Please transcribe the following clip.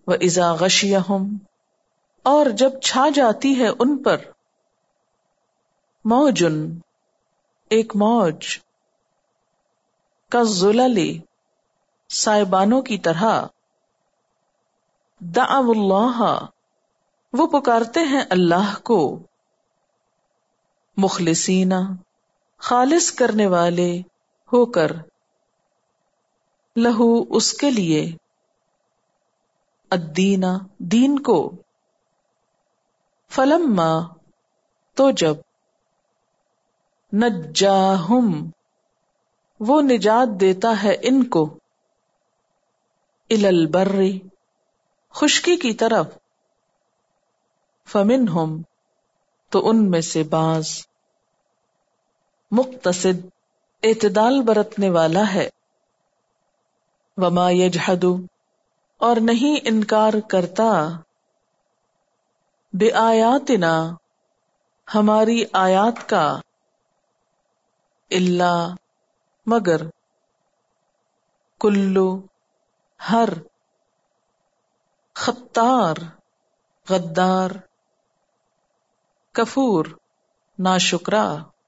وَإِذَا غَشِيَهُمْ اور جب چھا جاتی ہے ان پر موجن ایک موج کالظلل سائبانوں کی طرح دعوا اللہ وہ پکارتے ہیں اللہ کو مخلصین خالص کرنے والے ہو کر لہو اس کے لیے الدین دین کو فلما تو جب نجاہم وہ نجات دیتا ہے ان کو الی البر خشکی کی طرف فمنہم تو ان میں سے بعض مقتصد اعتدال برتنے والا ہے وما یجحد اور نہیں انکار کرتا بآیاتنا ہماری آیات کا الا مگر کلو ہر خطار غدار کفور ناشکرا